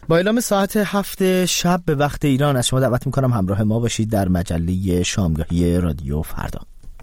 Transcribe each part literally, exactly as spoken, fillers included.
با اعلام ساعت هفت شب به وقت ایران از شما دعوت میکنم همراه ما باشید در مجله شامگاهی رادیو فردا.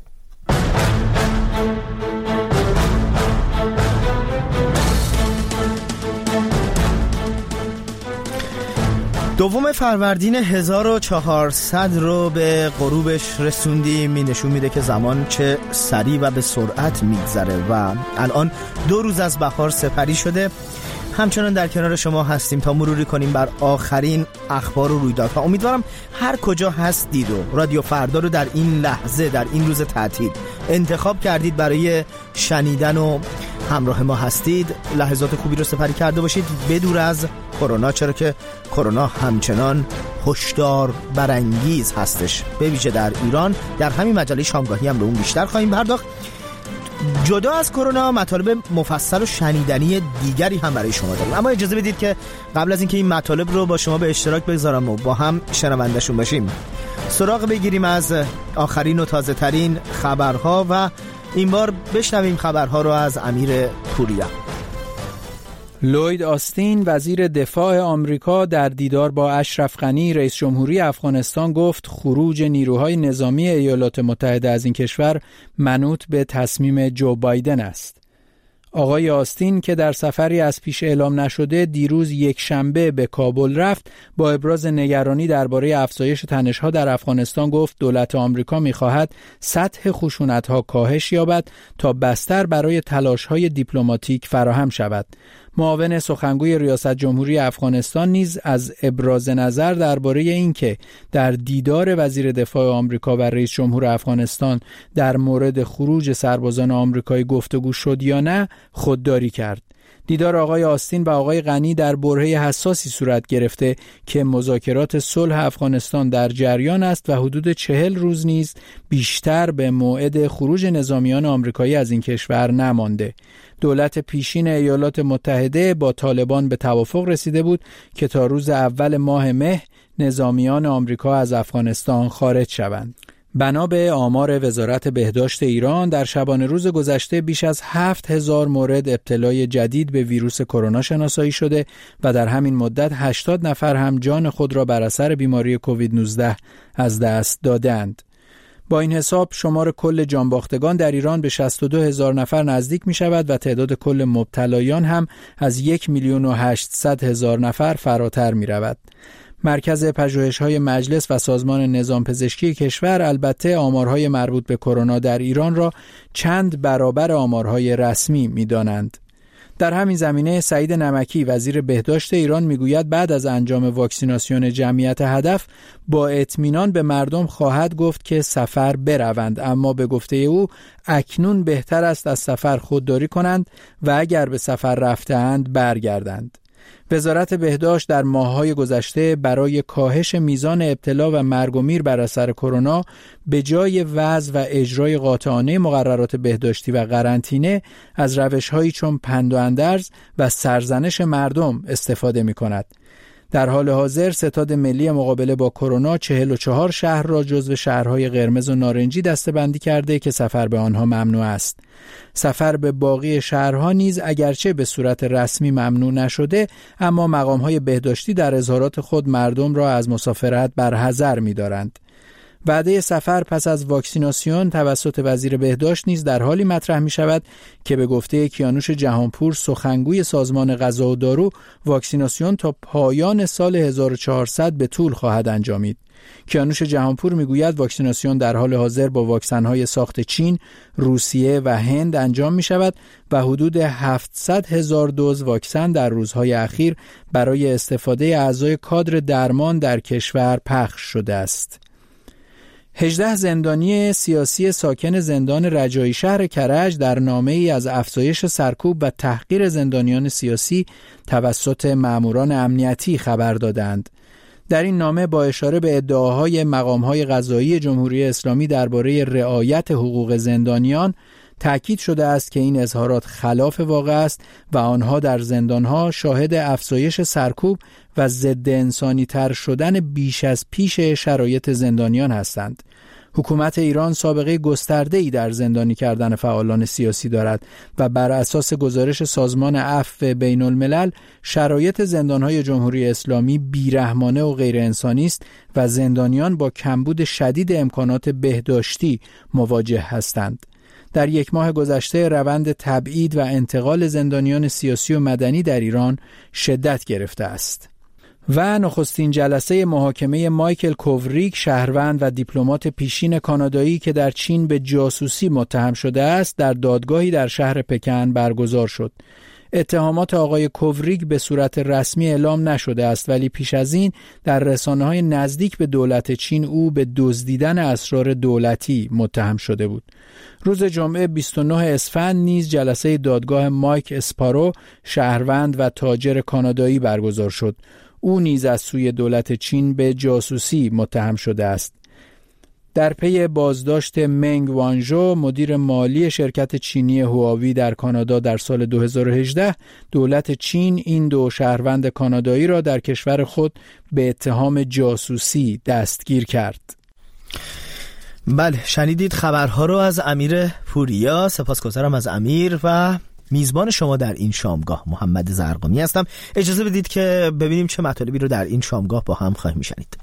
دوم فروردین هزار و چهارصد رو به غروبش رسوندیم. این نشون میده که زمان چه سریع و به سرعت میگذره و الان دو روز از بهار سپری شده. همچنان در کنار شما هستیم تا مروری کنیم بر آخرین اخبار و رویدادها. امیدوارم هر کجا هستید و رادیو فردا رو در این لحظه، در این روز تعطیل انتخاب کردید برای شنیدن و همراه ما هستید، لحظات خوبی رو سپری کرده باشید بدور از کرونا، چرا که کرونا همچنان هشدار برانگیز هستش، به ویژه در ایران. در همین مجله شامگاهی هم به اون بیشتر خواهیم پرداخت. جدا از کرونا مطالب مفصل و شنیدنی دیگری هم برای شما داریم، اما اجازه بدید که قبل از اینکه این مطالب رو با شما به اشتراک بگذارم و با هم شنونده‌شون باشیم، سراغ بگیریم از آخرین و تازه ترین خبرها و این بار بشنویم خبرها رو از امیر پوریا. لوید آستین وزیر دفاع آمریکا در دیدار با اشرف غنی رئیس جمهوری افغانستان گفت خروج نیروهای نظامی ایالات متحده از این کشور منوط به تصمیم جو بایدن است. آقای آستین که در سفری از پیش اعلام نشده دیروز یک شنبه به کابل رفت، با ابراز نگرانی درباره افزایش تنش‌ها در افغانستان گفت دولت آمریکا می‌خواهد سطح خشونت‌ها کاهش یابد تا بستر برای تلاش‌های دیپلماتیک فراهم شود. معاون سخنگوی ریاست جمهوری افغانستان نیز از ابراز نظر درباره اینکه در دیدار وزیر دفاع آمریکا و رئیس جمهور افغانستان در مورد خروج سربازان آمریکایی گفتگو شد یا نه خودداری کرد. دیدار آقای آستین و آقای غنی در برهه حساسی صورت گرفته که مذاکرات صلح افغانستان در جریان است و حدود چهل روز نیز بیشتر به موعد خروج نظامیان آمریکایی از این کشور نمانده. دولت پیشین ایالات متحده با طالبان به توافق رسیده بود که تا روز اول ماه مه نظامیان آمریکا از افغانستان خارج شوند. بنا به آمار وزارت بهداشت ایران در شبانه روز گذشته بیش از هفت هزار مورد ابتلای جدید به ویروس کرونا شناسایی شده و در همین مدت هشتاد نفر هم جان خود را بر اثر بیماری کووید نوزده از دست دادند. با این حساب شمار کل جانباختگان در ایران به شصت و دو هزار نفر نزدیک می شود و تعداد کل مبتلایان هم از یک میلیون و هشتصد هزار نفر فراتر می رود. مرکز پژوهش‌های مجلس و سازمان نظام پزشکی کشور البته آمارهای مربوط به کرونا در ایران را چند برابر آمارهای رسمی می‌دانند. در همین زمینه سعید نمکی وزیر بهداشت ایران میگوید بعد از انجام واکسیناسیون جمعیت هدف با اطمینان به مردم خواهد گفت که سفر بروند، اما به گفته او اکنون بهتر است از سفر خودداری کنند و اگر به سفر رفته‌اند برگردند. وزارت بهداشت در ماه‌های گذشته برای کاهش میزان ابتلا و مرگ و میر بر اثر کرونا به جای وضع و اجرای قاطعانه مقررات بهداشتی و قرنطینه از روش‌هایی چون پند و اندرز و سرزنش مردم استفاده می‌کند. در حال حاضر ستاد ملی مقابله با کرونا چهل و چهار شهر را جزو شهرهای قرمز و نارنجی دسته‌بندی کرده که سفر به آنها ممنوع است. سفر به باقی شهرها نیز اگرچه به صورت رسمی ممنوع نشده، اما مقام‌های بهداشتی در اظهارات خود مردم را از مسافرت برحذر می‌دارند. وعده سفر پس از واکسیناسیون توسط وزیر بهداشت نیز در حالی مطرح می شود که به گفته کیانوش جهانپور سخنگوی سازمان غذا و دارو، واکسیناسیون تا پایان سال هزار و چهارصد به طول خواهد انجامید. کیانوش جهانپور میگوید واکسیناسیون در حال حاضر با واکسن‌های ساخت چین، روسیه و هند انجام می شود و حدود هفتصد هزار دوز واکسن در روزهای اخیر برای استفاده اعضای کادر درمان در کشور پخش شده است. هجده زندانی سیاسی ساکن زندان رجایی شهر کرج در نامه‌ای از افزایش سرکوب و تحقیر زندانیان سیاسی توسط ماموران امنیتی خبر دادند. در این نامه با اشاره به ادعاهای مقام‌های قضایی جمهوری اسلامی درباره رعایت حقوق زندانیان تأکید شده است که این اظهارات خلاف واقع است و آنها در زندانها شاهد افزایش سرکوب و ضد انسانی تر شدن بیش از پیش شرایط زندانیان هستند. حکومت ایران سابقه گسترده‌ای در زندانی کردن فعالان سیاسی دارد و بر اساس گزارش سازمان عفو بین الملل شرایط زندان‌های جمهوری اسلامی بیرحمانه و غیر انسانی است و زندانیان با کمبود شدید امکانات بهداشتی مواجه هستند. در یک ماه گذشته روند تبعید و انتقال زندانیان سیاسی و مدنی در ایران شدت گرفته است. و نخستین جلسه محاکمه مایکل کووریک، شهروند و دیپلمات پیشین کانادایی که در چین به جاسوسی متهم شده است، در دادگاهی در شهر پکن برگزار شد. اتهامات آقای کووریک به صورت رسمی اعلام نشده است، ولی پیش از این در رسانه‌های نزدیک به دولت چین او به دزدیدن اسرار دولتی متهم شده بود. روز جمعه بیست و نه اسفند نیز جلسه دادگاه مایک اسپارو، شهروند و تاجر کانادایی برگزار شد. او نیز از سوی دولت چین به جاسوسی متهم شده است. در پی بازداشت منگ وانژو، مدیر مالی شرکت چینی هواوی در کانادا در سال دو هزار و هجده، دولت چین این دو شهروند کانادایی را در کشور خود به اتهام جاسوسی دستگیر کرد. بله، شنیدید خبرها رو از امیر پوریا. سپاسگزارم از امیر و میزبان شما در این شامگاه محمد زرقامی هستم. اجازه بدید که ببینیم چه مطالبی رو در این شامگاه با هم خواهیم شنید.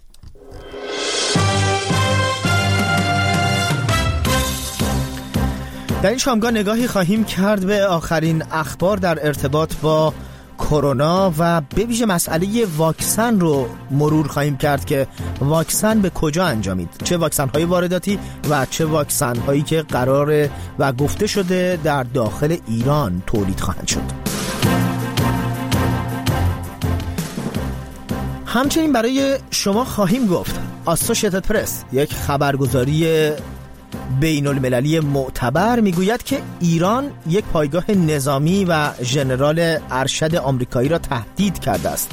در این شامگاه نگاهی خواهیم کرد به آخرین اخبار در ارتباط با کرونا و به ویژه مسئله واکسن رو مرور خواهیم کرد که واکسن به کجا انجامید، چه واکسن های وارداتی و چه واکسن هایی که قراره و گفته شده در داخل ایران تولید خواهند شد. همچنین برای شما خواهیم گفت آسوشیتد پرس، یک خبرگزاری بین المللی معتبر، میگوید که ایران یک پایگاه نظامی و ژنرال ارشد آمریکایی را تهدید کرده است.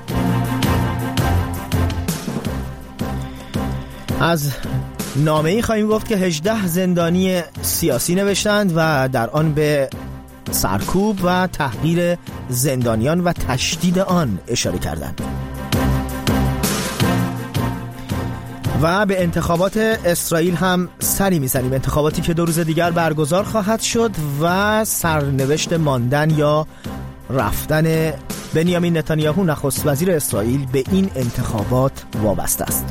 از نامه‌ای خواهیم گفت که هجده زندانی سیاسی نوشتند و در آن به سرکوب و تحقیر زندانیان و تشدید آن اشاره کردند. و به انتخابات اسرائیل هم سری میزنیم، انتخاباتی که دو روز دیگر برگزار خواهد شد و سرنوشت ماندن یا رفتن بنیامین نتانیاهو نخست وزیر اسرائیل به این انتخابات وابسته است.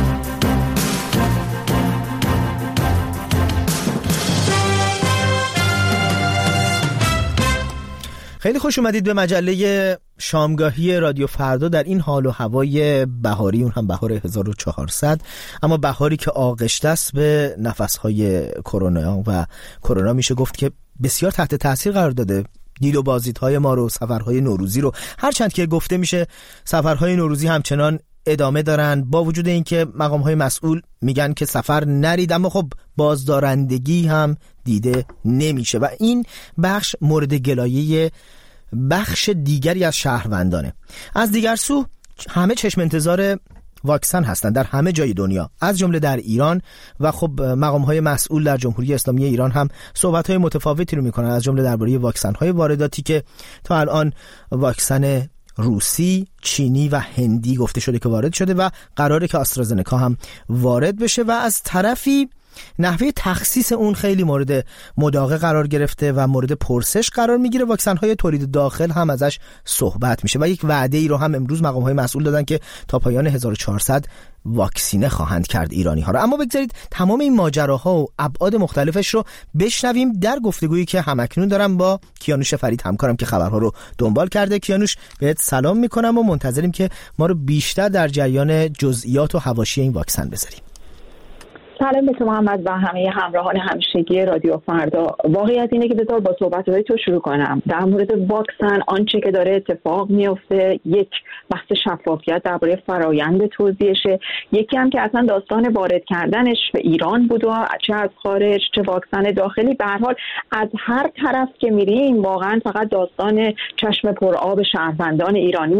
خیلی خوش اومدید به مجله شامگاهی رادیو فردا در این حال و هوای بهاری، اون هم بهار هزار و چهارصد، اما بهاری که آغشته است به نفسهای کرونا و کرونا میشه گفت که بسیار تحت تاثیر قرار داده دیل و بازدیدهای ما رو، سفرهای نوروزی رو. هرچند که گفته میشه سفرهای نوروزی همچنان ادامه دارن با وجود اینکه مقام‌های مسئول میگن که سفر نرید، اما خب بازدارندگی هم دیده نمیشه و این بخش مورد گلایه بخش دیگری از شهروندانه. از دیگر سو همه چشم انتظار واکسن هستند در همه جای دنیا، از جمله در ایران و خب مقام‌های مسئول در جمهوری اسلامی ایران هم صحبت‌های متفاوتی رو میکنن، از جمله درباره واکسن‌های وارداتی که تا الان واکسن روسی، چینی و هندی گفته شده که وارد شده و قراره که آسترازنکا هم وارد بشه و از طرفی نحوه تخصیص اون خیلی مورد مداقه قرار گرفته و مورد پرسش قرار میگیره. واکسن‌های تولید داخل هم ازش صحبت میشه و یک وعده ای رو هم امروز مقام‌های مسئول دادن که تا پایان هزار و چهارصد واکسینه خواهند کرد ایرانی ها رو. اما بگذارید تمام این ماجراها و ابعاد مختلفش رو بشنویم در گفتگویی که همکنون دارم با کیانوش فرید، همکارم که خبرها رو دنبال کرده. کیانوش، بهت سلام میکنم و منتظریم که ما رو بیشتر در جریان جزئیات و حواشی این واکسن بذاریم. سلام به تو محمد و همه همراهان همیشگی رادیو فردا. واقعیت اینه که بذار با صحبت‌های تو شروع کنم. در مورد واکسن آنچه که داره اتفاق میفته یک بحث شفافیت درباره فرایند توزیعشه، یکی هم که اصلا داستان وارد کردنش به ایران بود و چه از خارج چه واکسن داخلی، به هر حال از هر طرف که میریم واقعا فقط داستان چشم پرآب شهروندان ایرانی است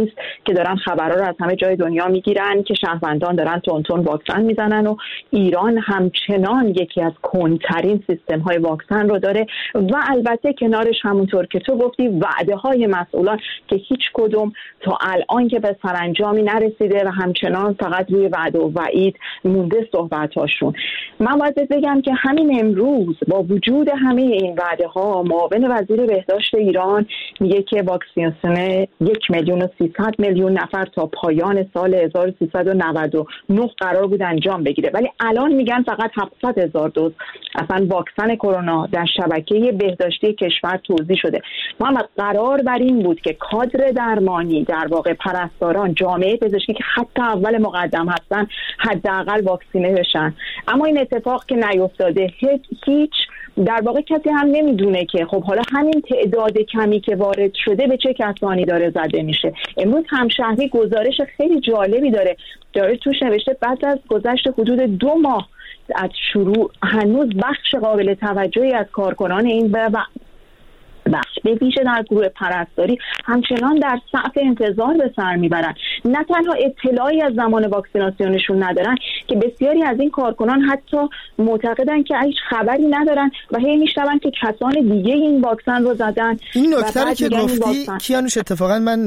که دارن خبرها رو از همه جای دنیا میگیرن که شهروندان دارن تون تون واکسن میزنن و ایران همچنان یکی از کندترین سیستم های واکسن رو داره و البته کنارش همونطور که تو گفتی وعده های مسئولان که هیچ کدوم تا الان که به سرانجامی نرسیده و همچنان فقط روی وعده و وعید مونده صحبت هاشون. من باید بگم که همین امروز با وجود همه این وعده ها معاون وزیر بهداشت ایران میگه که واکسیناسیون یک میلیون و سیصد میلیون نفر تا پایان سال هزار و سیصد و نود و نه قرار بود انجام بگیره، ولی الان میگن فقط هفتصد هزار دوز اصلا واکسن کرونا در شبکه بهداشتی کشور توزیع شده. محمد قرار بر این بود که کادر درمانی در واقع پرستاران جامعه پزشکی که خط اول مقدم هستن حداقل واکسینه بشن، اما این اتفاق که نیفتاده. هیچ در واقع کسی هم نمیدونه که خب حالا همین تعداد کمی که وارد شده به چه کسانی داره زده میشه. امروز همشهری گزارش خیلی جالبی داره داره توش نوشته بعد از گذشت حدود دو ماه از شروع هنوز بخش قابل توجهی از کارکنان این بخش به ویژه در گروه پرستاری همچنان در صف انتظار به سر میبرن. نه تنها اطلاعی از زمان واکسیناسیونشون ندارن که بسیاری از این کارکنان حتی معتقدن که هیچ خبری ندارن و هی میشنون که کسان دیگه این واکسن رو زدن. این نکته که گفتی کیانوش، اتفاقا من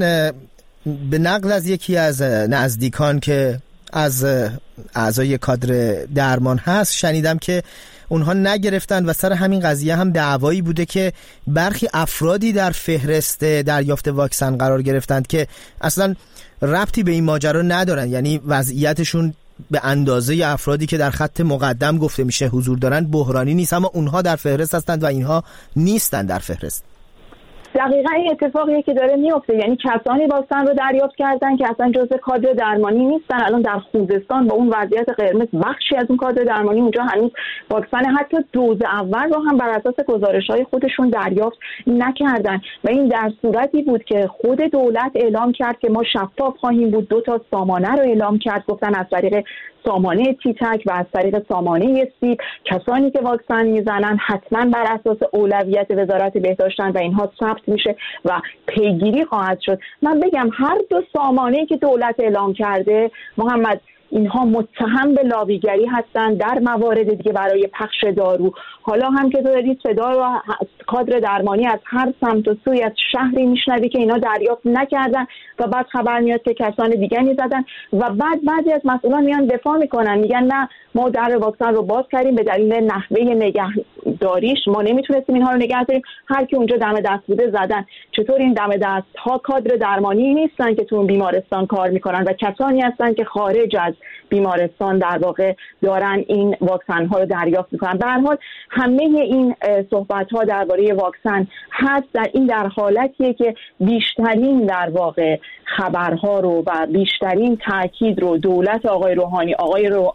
به نقل از یکی از نزدیکان که از اعضای کادر درمان هست شنیدم که اونها نگرفتن و سر همین قضیه هم دعوایی بوده که برخی افرادی در فهرست دریافت واکسن قرار گرفتند که اصلا ربطی به این ماجرا ندارن، یعنی وضعیتشون به اندازه افرادی که در خط مقدم گفته میشه حضور دارن بحرانی نیست، اما اونها در فهرست هستند و اینها نیستن در فهرست. دقیقاً این اتفاقیه که داره میفته، یعنی کسانی واکسن رو دریافت کردن که اصلا جزء کادر درمانی نیستن. الان در خوزستان با اون وضعیت قرمز بخشی از اون کادر درمانی اونجا هنوز واکسن حتی دوز اول رو هم بر اساس گزارش‌های خودشون دریافت نکردن و این در صورتی بود که خود دولت اعلام کرد که ما شفاف خواهیم بود. دو تا سامانه رو اعلام کرد، گفتن از طریق سامانه تیتک و از طریق سامانه سیب کسانی که واکسن میزنن حتما بر اساس اولویت وزارت بهداشتن و اینها ثبت میشه و پیگیری خواهد شد. من بگم هر دو سامانه‌ای که دولت اعلام کرده محمد اینها متهم به لابیگری هستند در موارد دیگه برای پخش دارو. حالا هم که تو داری صدا و کادر درمانی از هر سمت و سوی از شهری میشنوی که اینا دریافت نکردن و بعد خبر میاد که کسان دیگری زدن و بعد بعضی از مسئولان میان دفاع میکنن، میگن نه ما در واکسن رو باز کردیم به دلیل نحوه نگهداریش، ما نمیتونستیم اینها رو نگه داریم، هر کی اونجا دم دست بوده زدن. چطور این دم دست ها کادر درمانی نیستن که تو اون بیمارستان کار میکنن و کسانی هستن که خارج از بیمارستان در واقع دارن این واکسن ها رو دریافت میکنن. به هر حال همه این صحبت ها درباره واکسن هست در این در حالتیه که بیشترین در واقع خبرها رو و بیشترین تاکید رو دولت آقای روحانی، آقای رو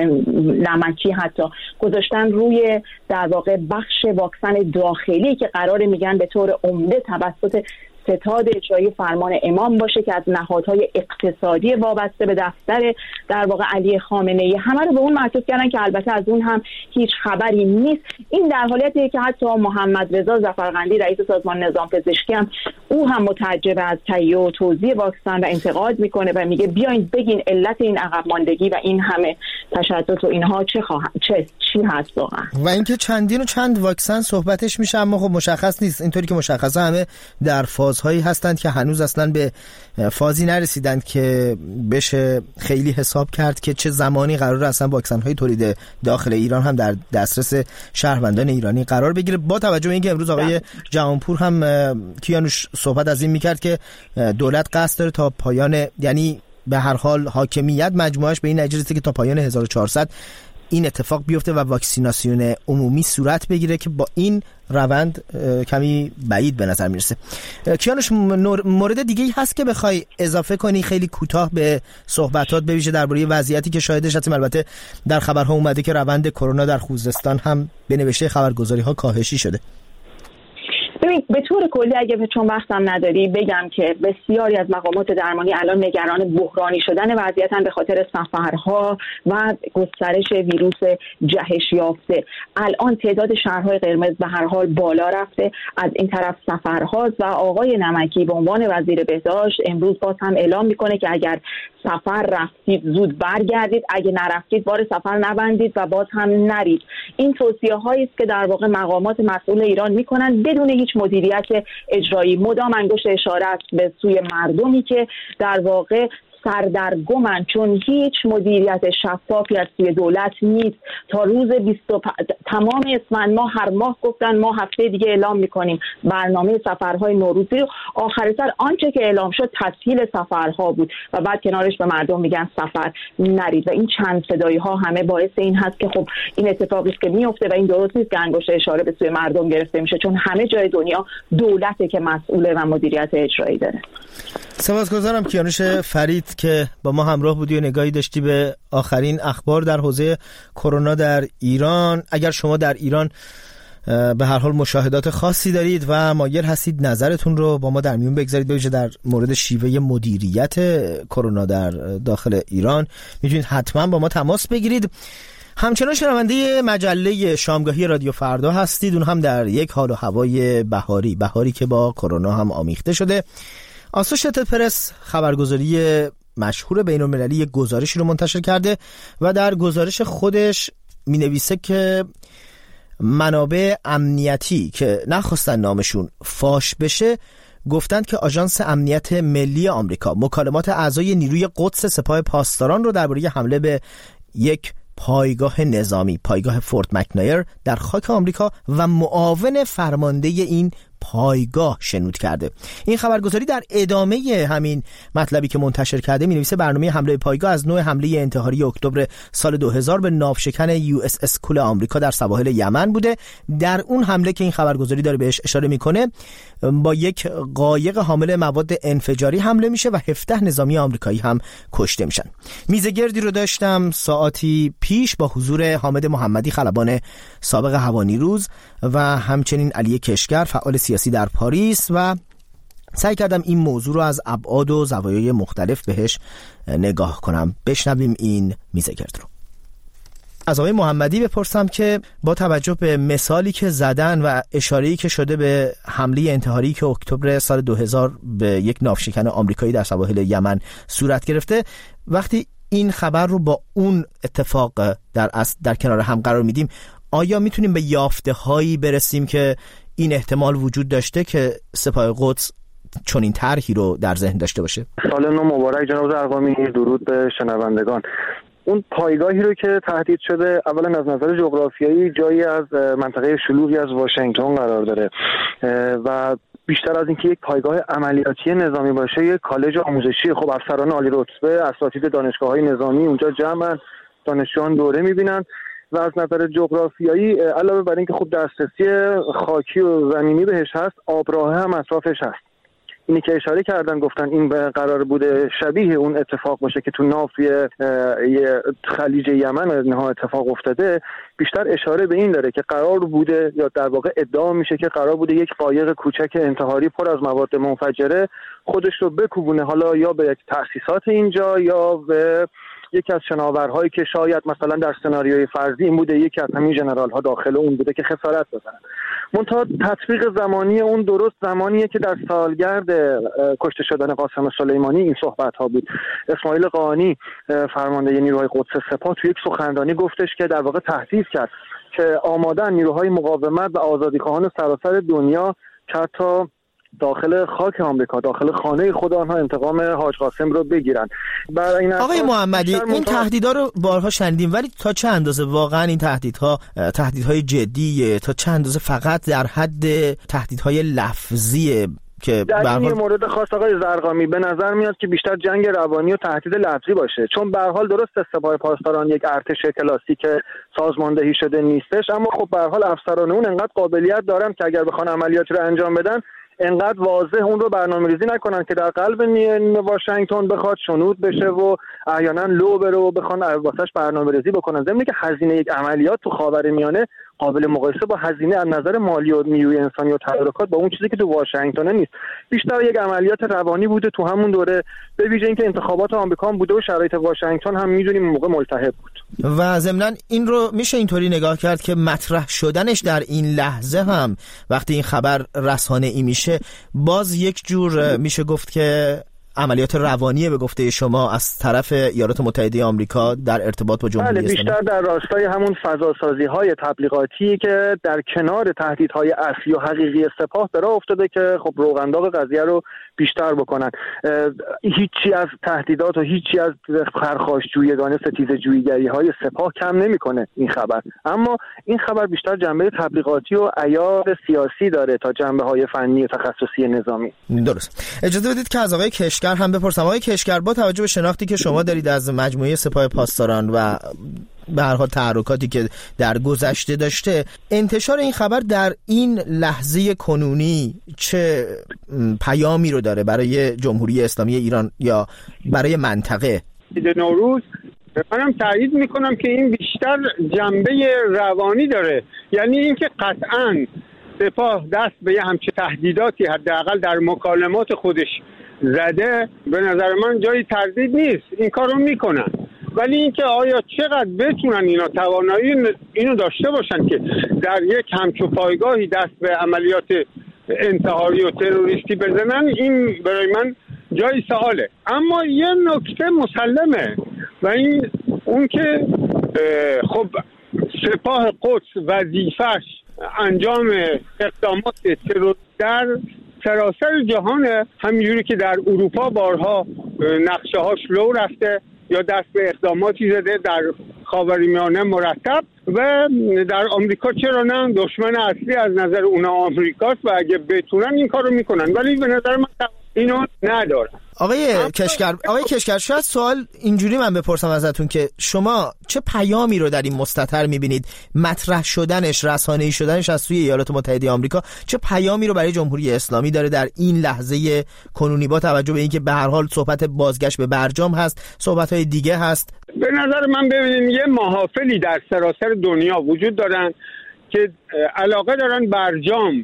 نمکی حتی گذاشتن روی در واقع بخش واکسن داخلی که قراره میگن به طور عمده توسط ستاد اجرایی فرمان امام باشه که از نهادهای اقتصادی وابسته به دفتر در واقع علی خامنه ای همه رو به اون معطوف کردن که البته از اون هم هیچ خبری نیست. این در حالیه که حتی محمد رضا ظفرقندی رئیس سازمان نظام پزشکی هم او هم متعجب از تهیه و توزیع واکسن و انتقاد میکنه و میگه بیاین بگین علت این عقب ماندگی و این همه تشدد و اینها چه خواهد چه چی هست واقعا. و اینکه چندین و چند واکسن صحبتش میشه اما خب مشخص نیست. اینطوری که مشخصه همه در فازهایی هستند که هنوز اصلا به فازی نرسیدند که بشه خیلی حساب کرد که چه زمانی قرار اصلا واکسن های تولید داخل ایران هم در دسترس شهروندان ایرانی قرار بگیره. با توجه به اینکه امروز آقای جهانپور هم کیانوش صحبت از این میکرد که دولت قصد داره تا پایان، یعنی به هر حال حاکمیت مجموعش به این نتیجه که تا پایان هزار و چهارصد این اتفاق بیفته و واکسیناسیون عمومی صورت بگیره که با این روند کمی بعید به نظر میرسه. کیانوش مورد دیگه ای هست که بخوای اضافه کنی خیلی کوتاه به صحبتات به ویژه درباره وضعیتی که شاهدش هستیم؟ البته در خبرها اومده که روند کرونا در خوزستان هم به نوشته خبرگزاری ها کاهشی شده. ببین به طور کلی اگه چون وقتم نداری بگم که بسیاری از مقامات درمانی الان نگران بحرانی شدن وضعیتن به خاطر سفرها و گسترش ویروس جهش یافته. الان تعداد شهرهای قرمز به هر حال بالا رفته، از این طرف سفرها و آقای نمکی به عنوان وزیر بهداشت امروز باز هم اعلام میکنه که اگر سفر رفتید زود برگردید، اگه نرفتید بار سفر نبندید و باز هم نرید. این توصیه هایی است که در واقع مقامات مسئول ایران میکنن بدون هیچ مدیریت اجرایی. مدام انگشت اشاره است به سوی مردمی که در واقع سردرگمن، چون هیچ مدیریت شفافی از سوی دولت نیست. تا روز بیست و پنج تمام اسفند ماه هر ماه گفتن ما هفته دیگه اعلام میکنیم برنامه سفرهای نوروزی. آخر سر آنچه که اعلام شد تسهیل سفرها بود و بعد کنارش به مردم میگن سفر نرید و این چند صدایی ها همه باعث این هست که خب این اتفاقی است که میفته و این درست نیست که انگشت اشاره به سوی مردم گرفته میشه، چون همه جای دنیا دولته که مسئوله و مدیریت اجرایی داره. سپاسگزارم کیانوش فرید که با ما همراه بودی و نگاهی داشتی به آخرین اخبار در حوزه کرونا در ایران. اگر شما در ایران به هر حال مشاهدات خاصی دارید و مایل هستید نظرتون رو با ما در میون بگذارید، به ویژه در مورد شیوه مدیریت کرونا در داخل ایران، میتونید حتما با ما تماس بگیرید. همچنان شنونده مجله شامگاهی رادیو فردا هستید، اون هم در یک حال و هوای بهاری بهاری که با کرونا هم آمیخته شده. آسوشیتد پرس خبرگزاری مشهور بین‌المللی یک گزارشی رو منتشر کرده و در گزارش خودش می نویسه که منابع امنیتی که نخواستن نامشون فاش بشه گفتند که آژانس امنیت ملی آمریکا مکالمات اعضای نیروی قدس سپاه پاسداران رو درباره حمله به یک پایگاه نظامی، پایگاه فورت مکنایر در خاک آمریکا و معاون فرمانده این پایگاه شنود کرده. این خبرگزاری در ادامه همین مطلبی که منتشر کرده می‌نویسه برنامه حمله پایگاه از نوع حمله انتحاری اکتبر سال دو هزار به ناوشکن یو اس اس کول آمریکا در سواحل یمن بوده. در اون حمله که این خبرگزاری داره بهش اشاره میکنه با یک قایق حامل مواد انفجاری حمله میشه و هفده نظامی آمریکایی هم کشته میشن. میزگردی رو داشتم ساعتی پیش با حضور حامد محمدی خلبان سابق هوانیروز و همچنین علی کشگر فعال سیاسی در پاریس و سعی کردم این موضوع رو از ابعاد و زوایای مختلف بهش نگاه کنم. بشنویم این میزگرد رو. از آقای محمدی بپرسم که با توجه به مثالی که زدن و اشاره‌ای که شده به حمله انتحاری که اکتبر سال دو هزار به یک ناوشکن آمریکایی در سواحل یمن صورت گرفته، وقتی این خبر رو با اون اتفاق در در کنار هم قرار میدیم، آیا میتونیم به یافته هایی برسیم که این احتمال وجود داشته که سپاه قدس چون این طرحی رو در ذهن داشته باشه؟ سال نو مبارک جناب زرقامی، درود به شنوندگان. اون پایگاهی رو که تهدید شده اولا از نظر جغرافیایی جایی از منطقه شلوغی از واشنگتن قرار داره و بیشتر از اینکه یک پایگاه عملیاتی نظامی باشه، یک کالج آموزشی. خب افسران عالی رتبه، اساتید دانشگاه‌های نظامی اونجا جمعن، دانشجویان دوره می‌بینن و از نظر جغرافیایی علاوه بر اینکه خب دسترسی خاکی و زمینی بهش هست، آبراه هم اطرافش هست. اینی که اشاره کردن گفتن این قرار بوده شبیه اون اتفاق باشه که تو ناوی خلیج یمن نه اتفاق افتاده، بیشتر اشاره به این داره که قرار بوده یا در واقع ادعا میشه که قرار بوده یک قایق کوچک انتحاری پر از مواد منفجره خودش رو بکوبونه، حالا یا به یک تأسیسات اینجا یا به یکی از شناورهایی که شاید مثلا در سناریوی فرضی این بوده یکی از همین ژنرال ها داخل اون بوده که خسارت بزنن. منتها تطبیق زمانی اون درست زمانیه که در سالگرد کشته شدن قاسم سلیمانی این صحبت ها بود. اسماعیل قانی فرمانده نیروهای قدس سپاه توی یک سخنرانی گفتش که در واقع تهدید کرد که آمادن نیروهای مقاومت و آزادیخواهان سراسر دنیا که حتی داخل خاک آمریکا، داخل خانه خود آنها انتقام حاج قاسم رو بگیرن. برای این آقای محمدی این تهدیدها رو بارها شنیدیم، ولی تا چه اندازه واقعا این تهدیدها تهدیدهای جدیه؟ تا چه اندازه فقط در حد تهدیدهای لفظیه که در این مورد خاص آقای زرقامی به نظر میاد که بیشتر جنگ روانی و تهدید لفظی باشه؟ چون به هر حال درست سپاه پاسداران یک ارتش کلاسیک سازماندهی شده نیستش، اما خب به هر حال افسران اون انقدر قابلیت دارن که اگر بخوان عملیاتی رو انجام بدن انقدر واضح اون رو برنامه‌ریزی نکنن که در قلب واشنگتن بخواد شنود بشه و احیانا لو بره و بخوان واسش برنامه‌ریزی بکنن. ضمن که هزینه یک عملیات تو خاورمیانه قابل مقایسه با هزینه از نظر مالی و نیروی انسانی و تدارکات با اون چیزی که تو واشنگتن نیست. بیشتر یک عملیات روانی بوده تو همون دوره، به ویژه اینکه انتخابات آمریکا هم بوده و شرایط واشنگتن هم میدونیم موقع ملتهب بود. و ضمناً این رو میشه اینطوری نگاه کرد که مطرح شدنش در این لحظه هم وقتی این خبر رسانه‌ای میشه باز یک جور میشه گفت که عملیات روانیه به گفته شما از طرف ایالات متحده آمریکا در ارتباط با جمهوری اسلامی. بیشتر در راستای همون فضاسازی‌های تبلیغاتی که در کنار تهدیدهای اصلی و حقیقی سپاه به راه افتاده که خب روغنداغ قضیه رو بیشتر بکنن. هیچی از تهدیدات و هیچی از پرخاشجویگانه ستیزه جویی‌گری‌های سپاه کم نمی‌کنه این خبر، اما این خبر بیشتر جنبه تبلیغاتی و عیار سیاسی داره تا جنبه‌های فنی و تخصصی نظامی. درست. اجازه بدید که از آقای کشگر هم بپرسم. آقای کشگر، با توجه به شناختی که شما دارید از مجموعه سپاه پاسداران و به هر حال تحرکاتی که در گذشته داشته، انتشار این خبر در این لحظه کنونی چه پیامی رو داره برای جمهوری اسلامی ایران یا برای منطقه؟ نوروز منم تایید میکنم که این بیشتر جنبه روانی داره، یعنی اینکه قطعاً سپاه دست به یه همچه تهدیداتی حداقل در مکالمات خودش زده، به نظر من جای تردید نیست، این کارو میکنن. ولی اینکه آیا چقدر بتونن اینا توانایی اینو داشته باشن که در یک همچو پایگاهی دست به عملیات انتحاری و تروریستی بزنن، این برای من جای سواله. اما یه نکته مسلمه و این اون که خب سپاه قدس وظیفش انجام اقدامات تروریستی در سراسر جهانه، همینجوری که در اروپا بارها نقشه هاش لو رفته یا دست به اقداماتی زده، در خاورمیانه مرتب، و در آمریکا چرا نه، دشمن اصلی از نظر اونا آمریکاست و اگه بتونن این کارو میکنن، ولی به نظر من اینو نداره. آقای کشگر آقای کشگر شاید سوال اینجوری من بپرسم ازتون که شما چه پیامی رو در این مستتر میبینید مطرح شدنش، رسانه‌ای شدنش از سوی ایالات متحده آمریکا، چه پیامی رو برای جمهوری اسلامی داره در این لحظه کنونی با توجه به اینکه به هر حال صحبت بازگشت به برجام هست، صحبت‌های دیگه هست؟ به نظر من ببینید یه محافلی در سراسر دنیا وجود دارن که علاقه دارن برجام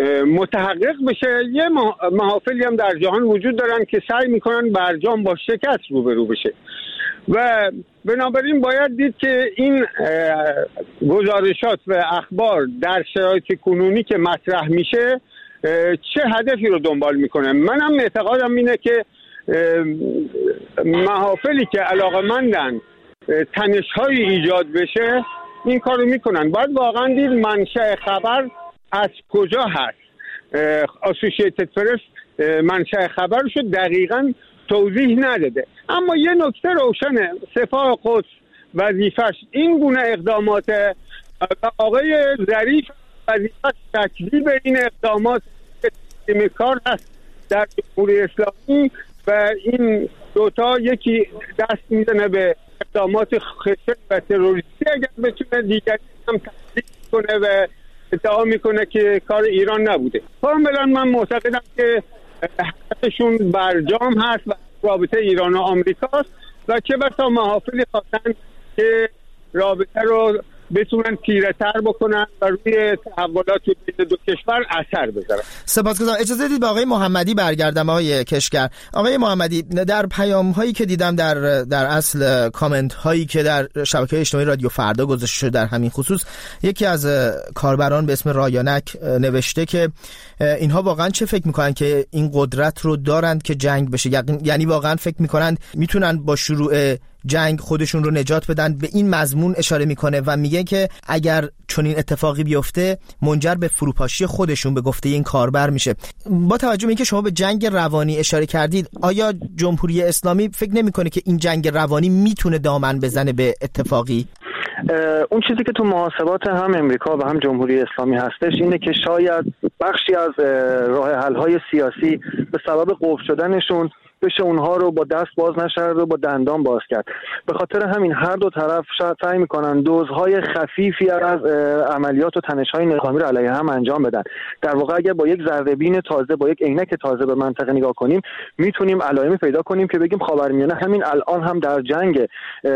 متحقق بشه، یه محافلی هم در جهان وجود دارن که سعی میکنن برجام با شکست روبرو بشه و بنابراین باید دید که این گزارشات و اخبار در شرایط کنونی که مطرح میشه چه هدفی رو دنبال میکنه. منم اعتقادم اینه که محافلی که علاقه‌مندن تنش‌های ایجاد بشه این کارو میکنن. باید واقعا دید منشأ خبر از کجا هست. اسوسییتد پرس منشأ خبرشو دقیقاً توضیح نداده، اما یه نکته روشنه، سپاه قدس وظیفش این گونه اقدامات، آقای ظریف وظیفش تکذیب این اقدامات تیم کار هست در جمهوری اسلامی و این دوتا یکی دست میزنه به اقدامات خشن و تروریستی، اگر بتونه دیگری هم تکذیب کنه و ادعا میکنه که کار ایران نبوده. کاملا من معتقدم که هدفشون برجام هست و رابطه ایران و آمریکاست و چه بسا محافلی خواستن که رابطه رو بتونن تیره‌تر بکنن و روی تحولات بین دو کشور اثر بذارن. سپاسگزارم. اجازه بدید به آقای محمدی برگردم. آقای کشگر، آقای محمدی، در پیام هایی که دیدم، در در اصل کامنت هایی که در شبکه‌های اجتماعی رادیو فردا گذاشته شده در همین خصوص، یکی از کاربران به اسم رایانک نوشته که اینها واقعا چه فکر میکنن که این قدرت رو دارند که جنگ بشه، یعنی واقعا فکر میکنن میتونن با شروع جنگ خودشون رو نجات بدن. به این مضمون اشاره میکنه و میگه که اگر چنین اتفاقی بیفته منجر به فروپاشی خودشون به گفته این کاربر میشه. با توجه به اینکه شما به جنگ روانی اشاره کردید، آیا جمهوری اسلامی فکر نمیکنه که این جنگ روانی میتونه دامن بزنه به اتفاقی؟ اون چیزی که تو محاسبات هم امریکا و هم جمهوری اسلامی هستش اینه که شاید بخشی از راه حل های سیاسی به سبب قفل شدنشون بشه اونها رو با دست باز نشد و با دندان باز کرد. به خاطر همین هر دو طرف سعی میکنن دوزهای خفیفی از عملیات و تنش‌های نظامی رو علیه هم انجام بدن. در واقع اگر با یک ذره‌بین تازه، با یک عینک تازه به منطقه نگاه کنیم، میتونیم علائمی پیدا کنیم که بگیم خاورمیانه همین الان هم در جنگ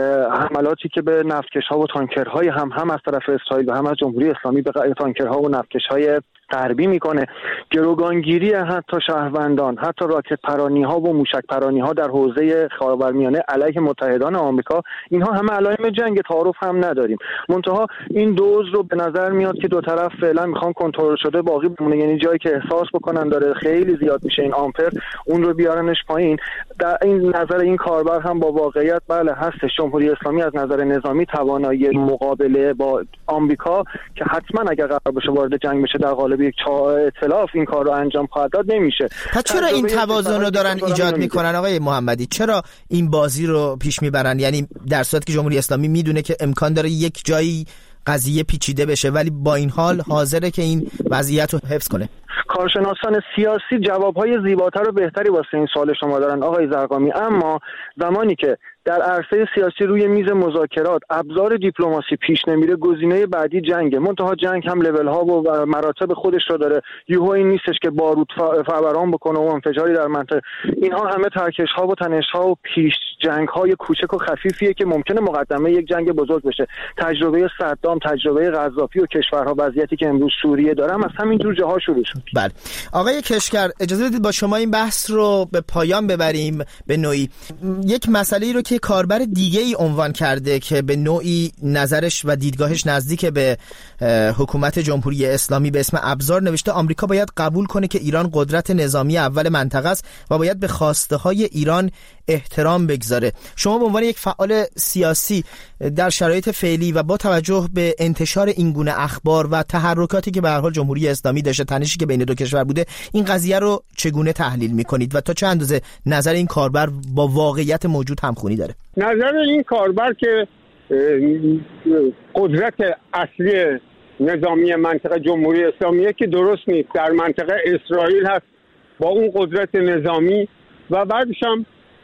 حملاتی که به نفتکش‌ها و تانکرهای هم هم از طرف اسرائیل و هم از جمهوری اسلامی به تانکرها و نفتکش‌های غربی میکنه. گروگانگیری حتی شهروندان، حتی راکت پرانی ها و موشک پرانی ها در حوزه خاورمیانه علیه متحدان آمریکا، اینها همه علائم جنگ، تعارف هم نداریم. منتها این دوز رو به نظر میاد که دو طرف فعلا میخوان کنترل شده باقی بمونه، یعنی جایی که احساس بکنن داره خیلی زیاد میشه این آمپر، اون رو بیارنش پایین. در این نظر این کاربر هم با واقعیت بله هستش. جمهوری اسلامی از نظر نظامی توانایی مقابله با آمریکا که حتما اگر قرار بشه وارد جنگ بشه در قالب یک ائتلاف این کار رو انجام خواهد داد نمیشه. پس چرا این توازن رو دارن ایجاد میکنن آقای محمدی؟ چرا این بازی رو پیش میبرن؟ یعنی در صورتی که جمهوری اسلامی میدونه که امکان داره یک جایی قضیه پیچیده بشه ولی با این حال حاضره که این وضعیت رو حفظ کنه. کارشناسان سیاسی جوابهای زیباتر و بهتری واسه این سوال شما دارن آقای زرقامی، اما زمانی که در عرصه سیاسی روی میز مذاکرات ابزار دیپلماسی پیش نمیره، گزینه بعدی جنگه. منتها جنگ هم لول ها و مراتب خودش رو داره. یوهو این نیستش که بارود فوران بکنه و انفجاری در منطقه. اینها همه ترکش ها و تنش ها و پیش جنگ های کوچک و خفیفیه که ممکنه مقدمه یک جنگ بزرگ بشه. تجربه صدام، تجربه قذافی و کشورها، وضعیتی که امروز سوریه دارم از همین جور جاها شروع شد. بله آقای کشکر، اجازه بدید با شما این بحث رو به پایان ببریم. به نوعی یک مسئله‌ای رو که کاربر دیگه ای عنوان کرده که به نوعی نظرش و دیدگاهش نزدیک به حکومت جمهوری اسلامی به اسم ابزار نوشته آمریکا باید قبول کنه که ایران قدرت نظامی اول منطقه است و باید به خواسته های ایران احترام بگذاره. شما به عنوان یک فعال سیاسی در شرایط فعلی و با توجه به انتشار این گونه اخبار و تحرکاتی که به هر حال جمهوری اسلامی داشته، تنشی که بین دو کشور بوده، این قضیه رو چگونه تحلیل می‌کنید و تا چه اندازه نظر این کاربر با واقعیت موجود همخوانی داره؟ نظر این کاربر که قدرت اصلی نظامی منطقه جمهوری اسلامیه که درست نیست. در منطقه اسرائیل هست با اون قدرت نظامی و بعدش هم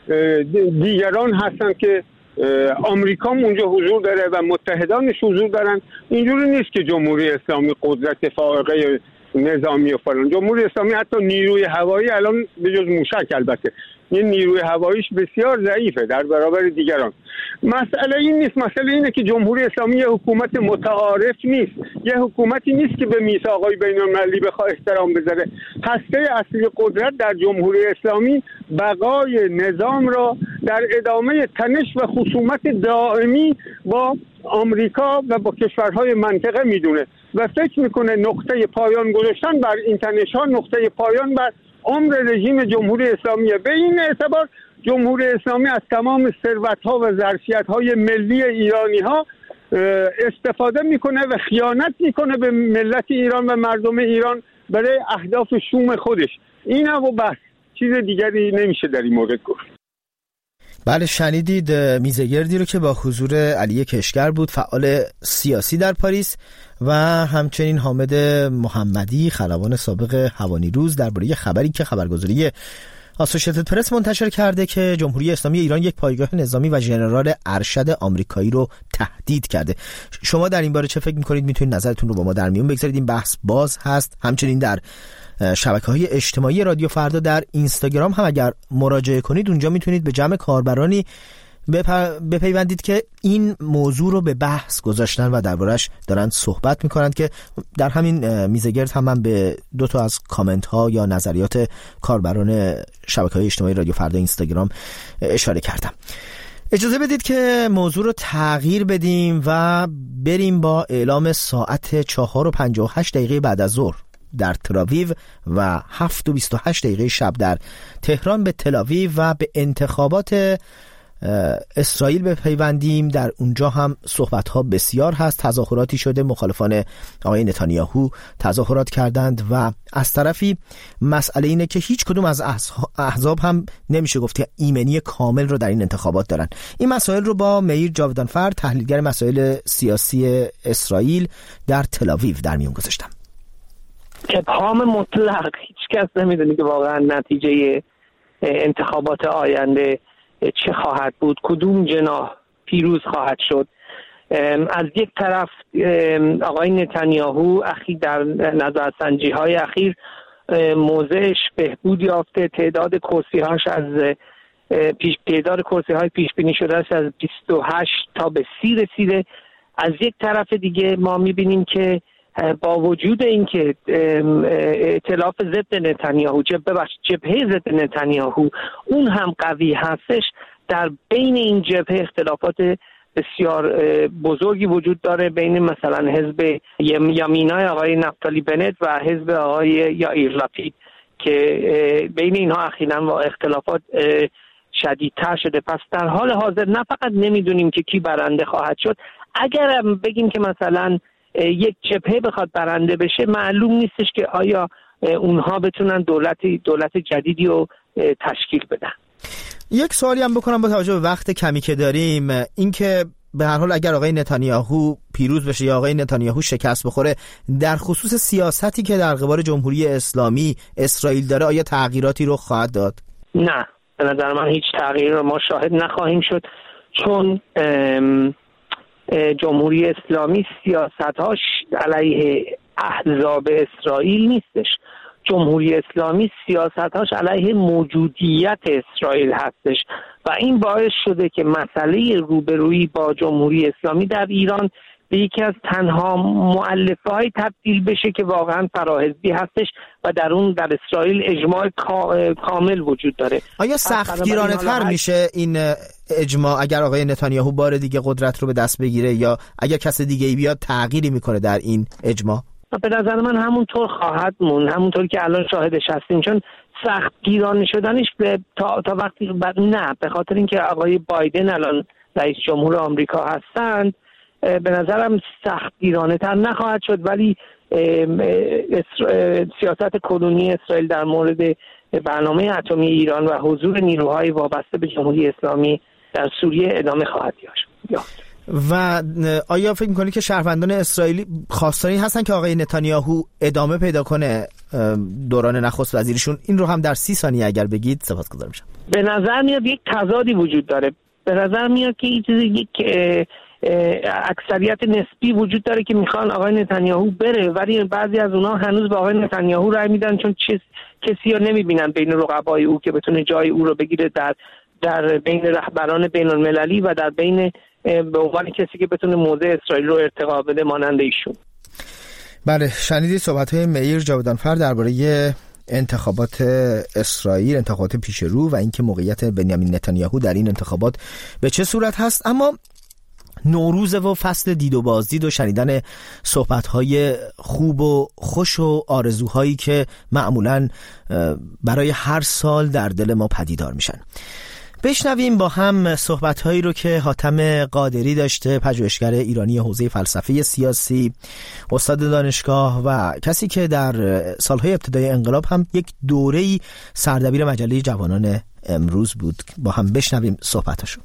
دیگران هستن که آمریکا اونجا حضور داره و متحدانش حضور دارن. اینجوری نیست که جمهوری اسلامی قدرت فائقه نظامی و فلان. جمهوری اسلامی حتی نیروی هوایی الان به جز موشک البته این نیروی هواییش بسیار ضعیفه در برابر دیگران. مسئله این نیست، مسئله اینه که جمهوری اسلامی یه حکومت متعارف نیست، یه حکومتی نیست که به میثاق‌های بین‌المللی بخواد احترام بذاره. هسته اصلی قدرت در جمهوری اسلامی بقای نظام را در ادامه تنش و خصومت دائمی با آمریکا و با کشورهای منطقه میدونه و فکر میکنه نقطه پایان گذاشتن بر این تنش‌ها نقطه پایان بر عمر رژیم جمهوری اسلامیه. به این اعتبار جمهوری اسلامی از تمام ثروت‌ها و ظرفیت‌های ملی ایرانی‌ها استفاده میکنه و خیانت میکنه به ملت ایران و مردم ایران برای اهداف شوم خودش. این و بس، چیز دیگری نمیشه در این مورد گفت. بله شنیدید میزگردی رو که با حضور علی کشکر بود، فعال سیاسی در پاریس، و همچنین حامد محمدی خلبان سابق هوانیروز درباره خبری که خبرگزاری آسوشیتد پرس منتشر کرده که جمهوری اسلامی ایران یک پایگاه نظامی و ژنرال ارشد آمریکایی رو تهدید کرده. شما در این باره چه فکر می‌کنید؟ میتونید نظرتون رو با ما در میون بگذارید. این بحث باز هست. همچنین در شبکه‌های اجتماعی رادیو فردا در اینستاگرام هم اگر مراجعه کنید اونجا میتونید به جمع کاربرانی بپیوندید که این موضوع رو به بحث گذاشتن و دربارش دارن صحبت میکنند که در همین میزگرد هم من به دو تا از کامنت ها یا نظریات کاربران شبکه‌های اجتماعی رادیو فردا اینستاگرام اشاره کردم. اجازه بدید که موضوع رو تغییر بدیم و بریم با اعلام ساعت چهار و پنجاه و هشت دقیقه بعد از ظهر در تل‌آویو و هفت و بیست و هشت دقیقه شب در تهران به تل‌آویو و به انتخابات اسرائیل بپیوندیم. در اونجا هم صحبت‌ها بسیار هست. تظاهراتی شده، مخالفان آقای نتانیاهو تظاهرات کردند و از طرفی مسئله اینه که هیچ کدوم از احزاب هم نمیشه گفت که ایمنی کامل رو در این انتخابات دارن. این مسائل رو با مییر جاودانفر، تحلیلگر مسائل سیاسی اسرائیل در تل‌آویو در میون گذاشتم. ابهام مطلق، هیچ کس نمیدونه که واقعا نتیجه انتخابات آینده چه خواهد بود، کدوم جناح پیروز خواهد شد. از یک طرف آقای نتانیاهو اخیر در نظرسنجی های اخیر موضعش بهبود یافته، تعداد کرسی هاش از پیش تعداد کرسی های پیش بینی شده است از بیست و هشت تا به سی رسیده. از یک طرف دیگه ما میبینیم که با وجود اینکه ائتلاف ضد نتانیاهو جبهه جبهه ضد نتانیاهو اون هم قوی هستش، در بین این جبهه اختلافات بسیار بزرگی وجود داره بین مثلا حزب یمینای آقای نفتالی بنت و حزب آقای یائیر لپید که بین اینها اخیراً اختلافات شدیدتر شده. پس در حال حاضر نه فقط نمیدونیم که کی برنده خواهد شد، اگر بگیم که مثلا یک جبهه بخواد برنده بشه معلوم نیستش که آیا اونها بتونن دولتی دولت جدیدی رو تشکیل بدن. یک سوالی هم بکنم با توجه به وقت کمی که داریم، اینکه به هر حال اگر آقای نتانیاهو پیروز بشه یا آقای نتانیاهو شکست بخوره، در خصوص سیاستی که در قبال جمهوری اسلامی اسرائیل داره آیا تغییراتی رو خواهد داد؟ نه، به نظر من هیچ تغییری رو ما شاهد نخواهیم شد، چون جمهوری اسلامی سیاست‌هاش علیه احزاب اسرائیل نیستش. جمهوری اسلامی سیاست‌هاش علیه موجودیت اسرائیل هستش و این باعث شده که مسئله روبرویی با جمهوری اسلامی در ایران به یکی از تنها مؤلفه‌های تبدیل بشه که واقعا فراحزبی هستش و در اون در اسرائیل اجماع کامل وجود داره. آیا سختگیرانه تر میشه این اجماع اگر آقای نتانیاهو بار دیگه قدرت رو به دست بگیره یا اگر کس دیگه ای بیاد تغییری میکنه در این اجماع؟ به نظر من همونطور خواهد مون، همونطور که الان شاهدش هستیم، چون سختگیرانه شدنش به تا, تا وقتی بعد نه، به خاطر اینکه آقای بایدن الان رئیس جمهور آمریکا هستند به نظرم سختگیرانه تر نخواهد شد، ولی سیاست کنونی اسرائیل در مورد برنامه اتمی ایران و حضور نیروهای وابسته به جمهوری اسلامی در سوریه ادامه خواهد یافت. و آیا فکر می‌کنید که شهروندان اسرائیلی خواستاری هستن که آقای نتانیاهو ادامه پیدا کنه دوران نخست وزیریشون؟ این رو هم در سی ثانیه اگر بگید سپاسگزار میشم. به نظر میاد یک تضادی وجود داره. به نظر میاد که این چیزی یک اکثریت نسبی وجود داره که میخوان آقای نتانیاهو بره، ولی بعضی از اونها هنوز به آقای نتانیاهو رای میدن چون چیز کسی رو نمیبینن بین رقبای او که بتونه جای او رو بگیره در در بین رهبران بین المللی و در بین به عنوان کسی که بتونه موضع اسرائیل رو ارتقا بده مانند ایشون. بله، شنیدید صحبت‌های مییر جاودانفر درباره انتخابات اسرائیل، انتخابات پیش رو و اینکه موقعیت بنیامین نتانیاهو در این انتخابات به چه صورت هست. اما نوروز و فصل دید و بازدید و شنیدن صحبت‌های خوب و خوش و آرزوهایی که معمولاً برای هر سال در دل ما پدیدار میشن. بشنویم با هم صحبت‌هایی رو که حاتم قادری داشته، پژوهشگر ایرانی حوزه فلسفه سیاسی، استاد دانشگاه و کسی که در سالهای ابتدای انقلاب هم یک دوره‌ای سردبیر مجله جوانان امروز بود. با هم بشنویم صحبتاشو.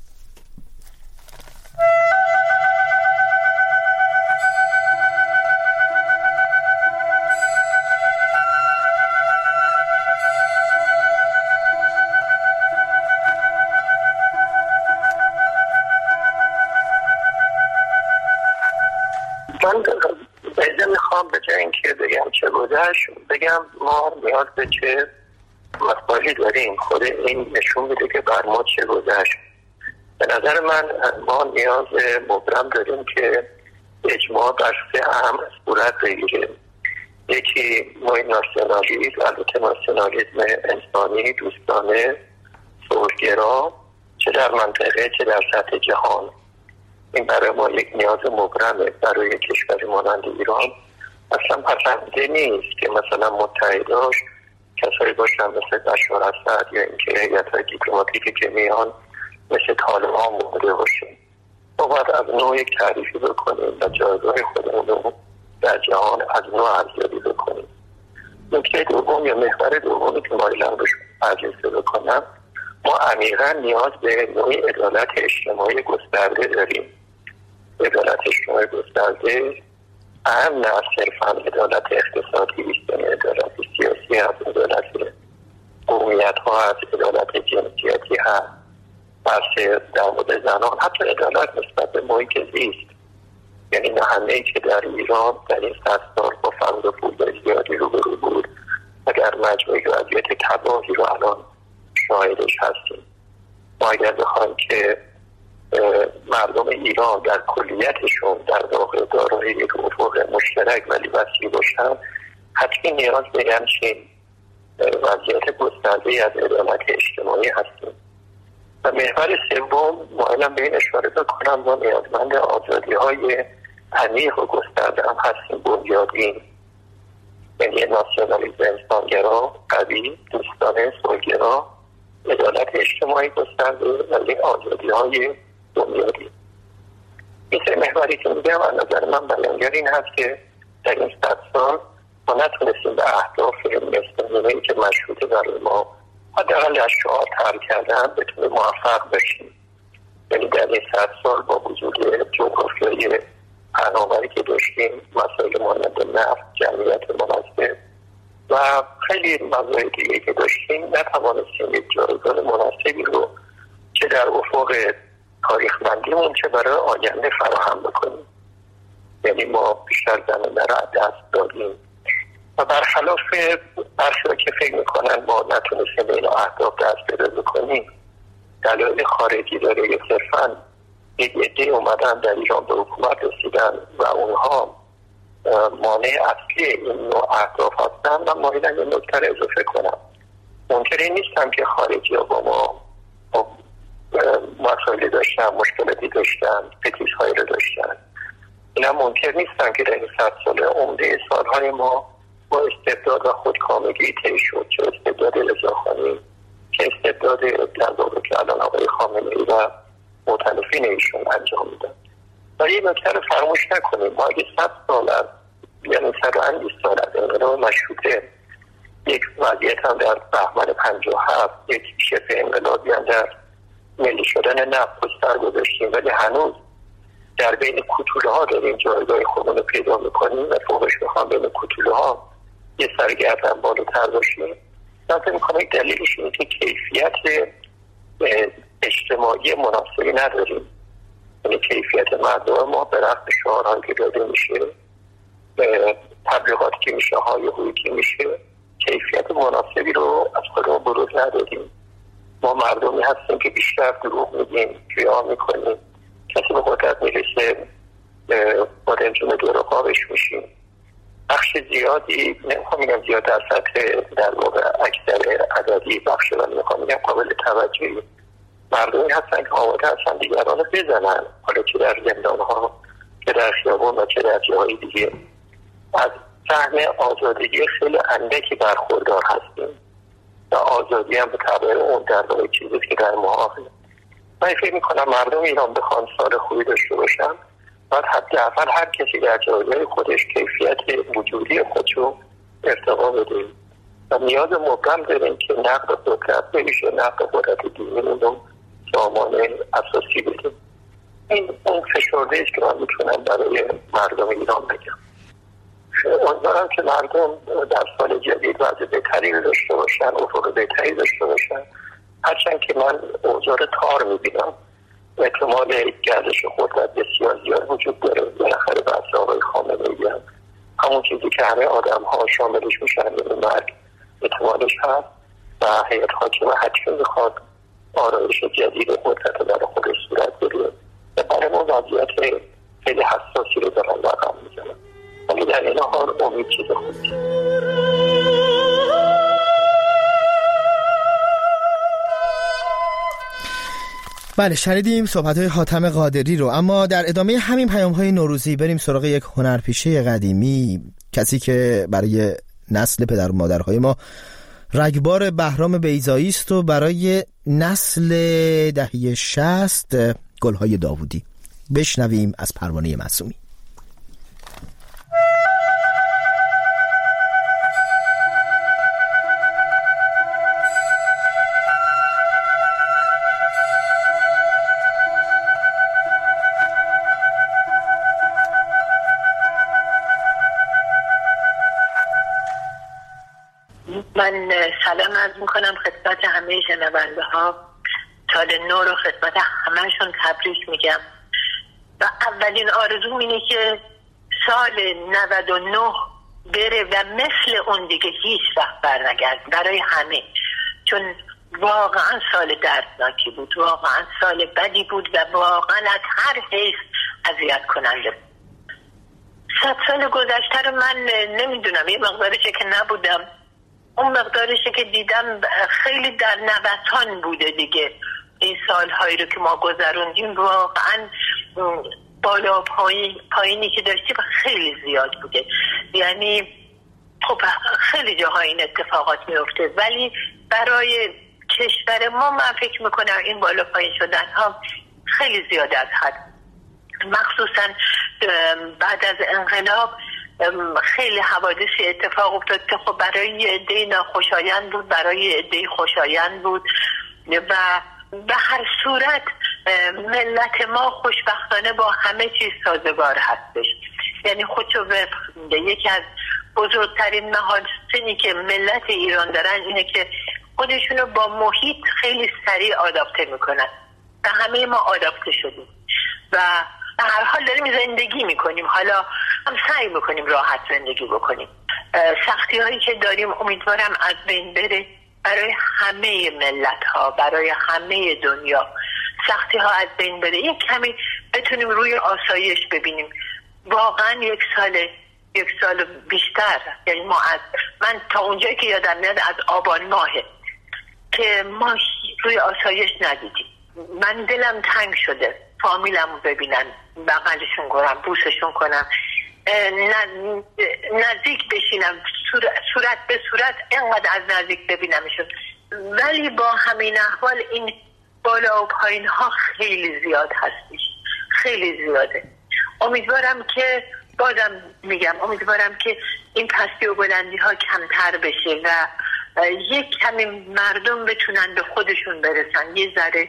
من بایده میخوام به جای اینکه بگم چه گذشت بگم ما نیاز به چه مسائلی داریم. خود این نشون میده که بر ما چه گذشت. به نظر من ما نیاز مبرم داریم که اجماع بر سه اهم صورت بگیره. یکی نوع ناسیونالیسم، البته ناسیونالیسم انسانی، دوستانه، صلح‌گرا، چه در منطقه چه در سطح جهان. این برای ما یک نیاز مبرمه. برای کشوری مانند ایران اصلا پسنده نیست که مثلا متحداش کسایی باشن مثل بشار اسد یا اینکه هیئت‌های دیپلماتیکی که میان مثل طالبان بوده باشه. ما باید از نوع یک تعریفی بکنیم و جایگاه خودمون رو در جهان از نوع ارزیابی بکنیم. نکته دوم یا محور دومی که مایلم روش برجسته بکنم، ما عمیقا نیاز به نوع عدالت اجتماعی گسترده داریم. عدالت اجتماعی گسترده اهم نه صرفا عدالت اقتصادی است، یعنی عدالت سیاسی هم عدالت قومیت ها هست، عدالت جنسیتی هست، بحث در مورد زنان، حتی عدالت نسبت به محیط زیست. یعنی نهنه‌ای که در ایران در این صد سال با فقر و پول زیادی روبرو بود و در مجموعه وضعیت تباهی رو الان شاهدش هستیم. ما اگر بخوایم که مردم ایران در کلیتشون در واقع دارای یک افق مشترک ولی وسیع باشن، حتمی نیاز به همچین وضعیت گسترده از عدالت اجتماعی هستیم. و محور سوم مایلم به این اشاره بکنم ما نیازمند آزادی های عمیق و گسترده هم هستیم، بنیادین. یعنی ناسیونالیسم انسانگرا قوی، دوستانه صلح‌گرا، عدالت اجتماعی گسترده و آزادی های بنیادین. این سه محوری که میگم از نظر من بیانگر این هست که در این صد سال ما نتونستیم به اهداف مستقیمی که مشروطه برای ما حداقل از شعار طرح کردن بتونه موفق بشیم. یعنی در این صد سال با وجود جغرافیای پهناوری که داشتیم، مسائل مانند نفت، جمعیت مناسب و خیلی مسائل دیگه که داشتیم، نتوانستیم یک جایگاه مناسبی رو چه در افق تاریخمندیمون چه برای آینده فراهم بکنیم. یعنی ما بیشتر زمینه را دست دادیم و برخلاف برخی که فکر میکنن ما نتونستیم به این اهداف دست پیدا بکنیم، دلایل خارجی داره یا صرفاً یک عده اومدن در ایران به حکومت رسیدن و اونها مانع اصلی این نوع اهداف هستن. من مایلم این نکته رو اضافه کنم. منکر این نیستم که خارجی ها با ما مسائلی داشتن، مشکلاتی داشتن، فتیش‌هایی رو داشتن. اینا منکر نیستم که در این صد سال عمده سالهای ما با استبداد و خودکامگی طی شد، چه استبداد رضاخانی، چه استبداد در واقع که الان آقای خامنه‌ای و مخالفین ایشون انجام میدن. و این نکته رو فراموش نکنیم، ما اگه صد سال از یعنی صد و اندیس سال از انقلاب مشروطه یک وضعیت هم در بهمن پنجاه و هفت، یک شبه انقلابی هم در ملی شدن نفت گستر گذاشتیم، ولی هنوز در بین کوتوله ها داریم جایگاه خودمون رو پیدا میکنیم و فوقش میخوام بین کوتوله ها یه سرگردن بالاتر باشیم. من فکر میکنم یک دلیلش اینه که کیفیت اجتماعی مناسبی نداریم. یعنی کیفیت مردم ما به رغم شعارهایی که داده میشه، تبلیغاتی که میشه، هایهویی که میشه، کیفیت مناسبی رو از خودمون بروز ندادیم. ما مردمی هستیم که بیشتر دروغ میگیم، ریا میکنیم، کسی به قدرت میرسه با رنجون دروغابش میشیم. بخش زیادی، نمیخوام میگم زیاد در سطح در واقع اکثر عددی بخش رو نمیخوام میگم قابل توجهی، مردمی هستن که آماده هستن دیگران رو بزنن، حالا چه در زندان ها، چه در خیابون و چه در جاهای دیگه. از سهم آزادگی خیلی اندکی برخوردار هستیم و آزادی هم به تبع اون در واقع چیزی که در معاقل. من فکر میکنم مردم ایران بخوان سال خوبی داشته باشن، باید حداقل هر کسی در جایگاه خودش کیفیت وجودی خودشو ارتقا بده و نیاز مبرم داریم که نقد قدرت بمیشه، نقد قدرت دینی رو سامانه اساسی بدیم. این اون فشرده است که من میتونم برای مردم ایران بگم. امیدوارم که مردم در سال جدید وضع بهتری داشته باشن، افق بهتری داشته باشن. هرچند که من اوضاع تار میبینم، احتمال گردش قدرت بسیار زیاد وجود داره. بالاخره بحث آقای خامنه‌ای هم همون چیزی که همه آدم ها شاملش میشن به مرگ احتمالش هست و هیئت حاکمه حتمی میخواد آرایش جدید قدرت رو برای خودش صورت بده و برای ما وضعیت خیلی حساسی رو دارن رقم میزنن، ولی در این حال امید چیز خوبی. بله، شنیدیم صحبت‌های حاتم قادری رو. اما در ادامه همین پیام‌های نوروزی بریم سراغ یک هنرپیشه قدیمی، کسی که برای نسل پدر و مادرهای ما رگبار بهرام بیضایی است و برای نسل دهه شصت گل‌های داوودی. بشنویم از پروانه معصومی. من سلام عرض میکنم خدمت همه شنونده ها. سال نو رو خدمت همهشون تبریک میگم و اولین آرزوم اینه که سال نود و نه بره و مثل اون دیگه هیچ وقت برنگرد برای همه، چون واقعا سال دردناکی بود، واقعا سال بدی بود و واقعا از هر حیث اذیت کننده بود. صد سال گذشته رو من نمیدونم، یه مقدارشه که نبودم، اون مقدارشه که دیدم خیلی در نوسان بوده دیگه. این سالهایی رو که ما گذروندیم واقعا بالا پایین پایینی که داشتیم خیلی زیاد بوده. یعنی خب خیلی جاها این اتفاقات میفته، ولی برای کشور ما من فکر میکنم این بالا پایین شدن ها خیلی زیاد از حد، مخصوصا بعد از انقلاب خیلی حوادثی اتفاق افتاد که خب برای یه عده ناخوشایند بود، برای یه عده خوشایند بود و به هر صورت ملت ما خوشبختانه با همه چیز سازگار هستش. یعنی خودشو وفق میده. یکی از بزرگترین محاسنی که ملت ایران دارن اینه که خودشونو با محیط خیلی سریع آداپته میکنن و همه ما آداپته شدیم و به هر حال داریم زندگی میکنیم، حالا هم سعی میکنیم راحت زندگی بکنیم. سختی هایی که داریم امیدوارم از بین بره برای همه ملت ها، برای همه دنیا. سختی ها از بین بره، یک کمی بتونیم روی آسایش ببینیم. واقعا یک سال یک سال بیشتر، یعنی ما از من تا اونجایی که یادم میاد از آبان ماهه که ما روی آسایش ندیدیم. من دلم تنگ شده فامیلمو ببینم، بغلشون کنم، بوسشون کنم، نزدیک بشینم، صورت به صورت اینقدر از نزدیک ببینمشون. ولی با همین احوال این بالا و پایین ها خیلی زیاد هستش، خیلی زیاده. امیدوارم که بازم میگم امیدوارم که این پستی و بلندی ها کمتر بشه و یک کمی مردم بتونن به خودشون برسن، یه ذره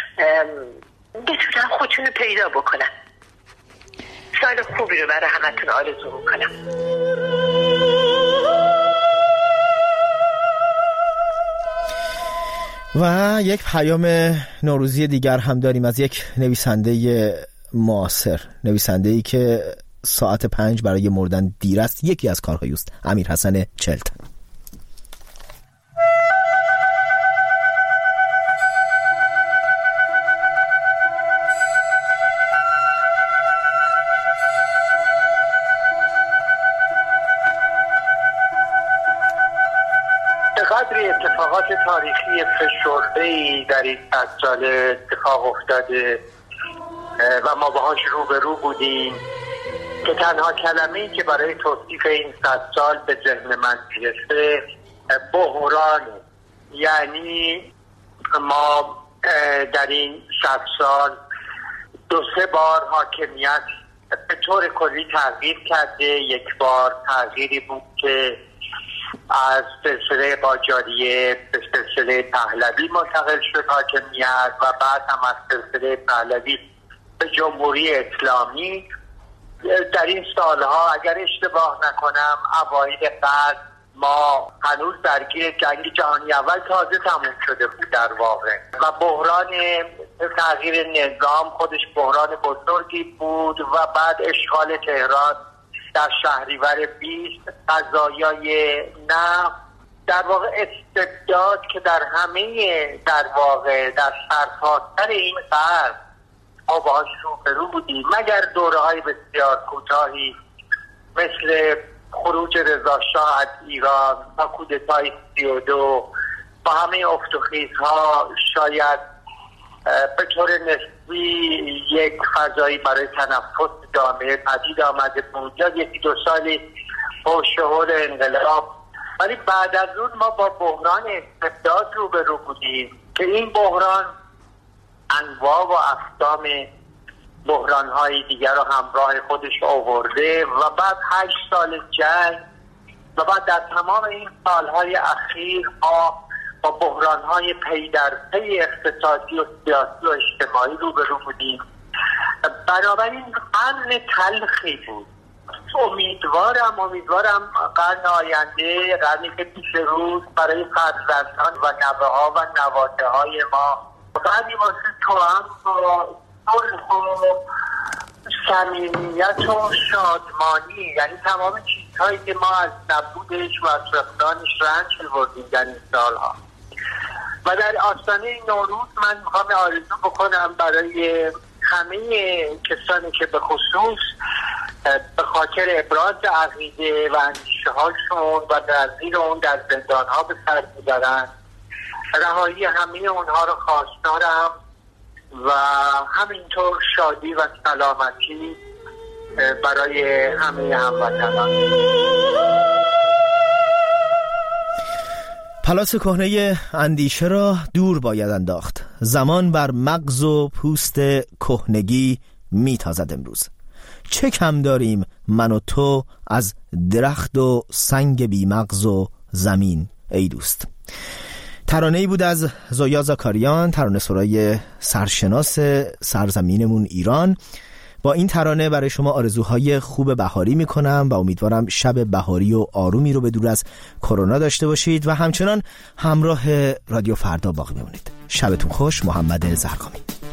بتونن خودشونو پیدا بکنن. سال خوبی رو برای همتون آرزو میکنم. و یک پیام نوروزی دیگر هم داریم از یک نویسنده معاصر، نویسنده‌ای که ساعت پنج برای مردن دیر است. یکی از کارهای اوست، امیر حسن چلتن. قدری اتفاقات تاریخی فشرده‌ای در این صد سال اتفاق افتاده و ما باهاش روبرو بودیم که تنها کلمه‌ای که برای توصیف این صد سال به ذهن من میرسه بحرانه. یعنی ما در این صد سال دو سه بار حاکمیت به طور کلی تغییر کرده. یک بار تغییری بود که از سلسله قاجاریه به سلسله پهلوی منتقل شد حاکمیت و بعد هم از سلسله پهلوی به جمهوری اسلامی. در این سالها اگر اشتباه نکنم اوایل بعد ما هنوز درگیر جنگ جهانی اول تازه تموم شده بود در واقع و بحران تغییر نظام خودش بحران بزرگی بود و بعد اشغال تهران در شهریور بیست، قضایای نفت، در واقع استبداد که در همه در واقع در سرتاسر این قرن ما باهاش روبرو بودیم، مگر دوره های بسیار کوتاهی مثل خروج رضا شاه از ایران و کودتای سی و دو با همه افت و خیزها شاید به طور نسبی یک فضایی برای تنفس جامعه پدید آمده بود یا یکی دو سالی شهور انقلاب. ولی بعد از اون ما با بحران استبداد روبرو بودیم که این بحران انواع و اقسام بحران‌های دیگر رو همراه خودش آورده و بعد هشت سال جنگ و بعد در تمام این سالهای اخیر ما با بحران‌های پی در پی اقتصادی و سیاسی و اجتماعی روبرو بودیم. بنابراین قرن تلخی بود امیدوارم امیدوارم قرن آینده، قرنی که پیش روز برای فرزندان و نوه ها و نواته های ما قرنی واسه تو هم با صلح و صمیمیت و شادمانی، یعنی تمام چیزهایی که ما از نبودش و از فقدانش رنج بردیم در این سالها. و در آستانه نوروز من میخوام آرزو بکنم برای همه کسانی که به خصوص به خاطر ابراز عقیده و اندیشه هاشون و در زیر اون در زندان ها به سر میبرن، رهایی همه اونها رو خواستارم و همینطور شادی و سلامتی برای همه هموطنان. پلاس کهنه اندیشه را دور باید انداخت. زمان بر مغز و پوست کهنگی میتازد امروز. چه کم داریم من و تو از درخت و سنگ بی مغز و زمین ای دوست. ترانه‌ای بود از زویا زاکاریان، ترانه سرای سرشناس سرزمینمون ایران. با این ترانه برای شما آرزوهای خوب بهاری میکنم و امیدوارم شب بهاری و آرومی رو به دور از کرونا داشته باشید و همچنان همراه رادیو فردا باقی بمونید. شبتون خوش. محمد زرقامی.